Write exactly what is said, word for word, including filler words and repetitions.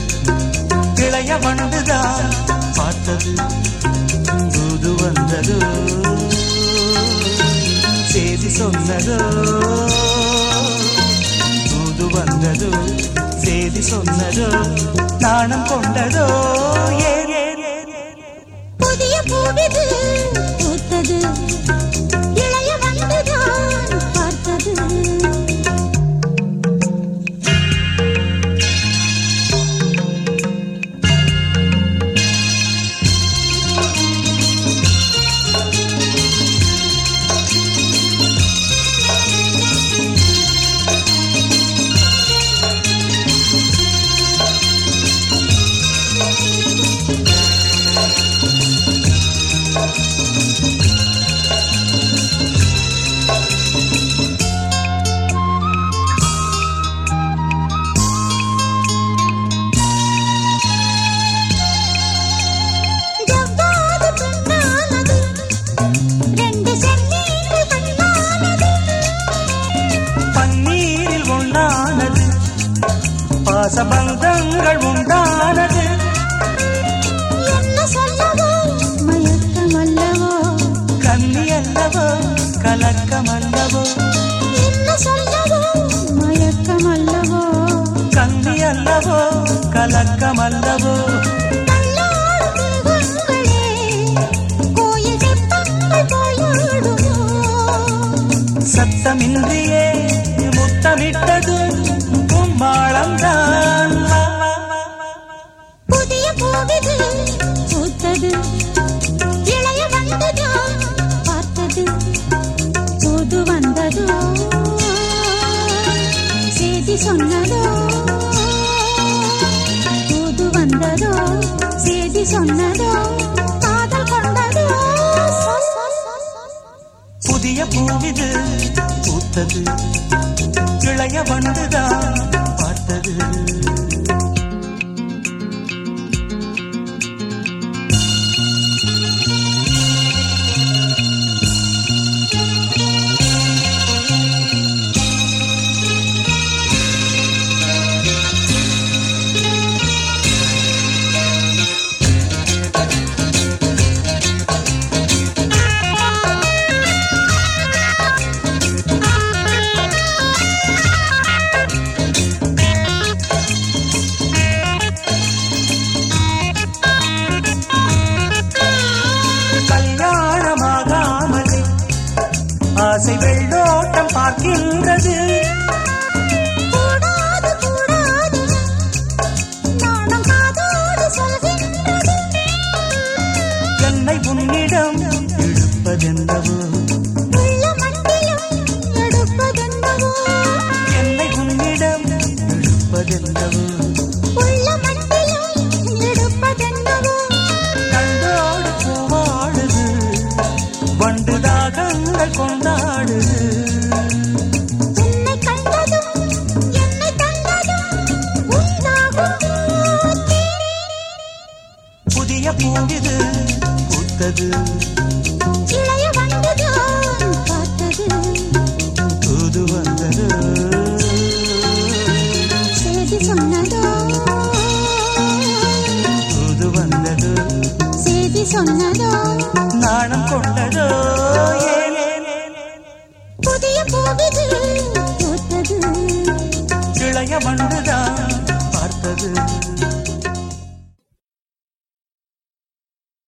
இளைய வண்டுதான் பார்த்தது தூது வந்ததோ செய்தி சொன்னதோ தூது வந்ததோ செய்தி சொன்னதோ நாணம் கொண்டதோ ஏ புதிய பூவிது பூத்தது இளைய வண்டுதான் பார்த்தது பாசபந்தங்கள் உண்டானது என்ன சொல்லவோ மயக்கம் அல்லவோ கண்ணி அல்லவோ கலக்கம் அல்லவோ என்ன சொல்லவோ மயக்கம் அல்லவோ கண்ணி அல்லவோ கலக்கம் அல்லவோ சத்தமின்றியே முத்தமிட்டது மாளம்தான் புதிய பூவிது பூத்தது இளைய வண்டுதான் பார்த்தது தூது வந்ததோ செய்தி சொன்னதோ தூது வந்ததோ செய்தி சொன்னதோ காதல் கொண்டதோ புதிய பூவிது பூத்தது இளைய வண்டுதான் பார்த்தது கல்யாணமாகாமலே ஆசை வெள்ளோட்டம் பார்க்கின்றது கூடாது கூடாது நானும் காதோடு சொல்கின்றது என்னை உன்னிடம் இழுப்பதென்னவோ உள்ள மட்டிலும் எடுப்பதென்னவோ என்னை உன்னிடம் இழுப்பதென்னவோ உள்ள மட்டிலும் எடுப்பதென்னவோ கண்டோடு பூவாடுது வண்டுதாகங்கள் கொண்டாடுது உன்னை கண்டதும் என்னை கண்டதும் உண்டாகும் புதிய பூவிது பூத்தது இளைய வண்டுதான் பார்த்தது தூது வந்தது செய்தி சொன்னதோ தூது வந்தது செய்தி சொன்னதோ நாணம் கொண்டதோ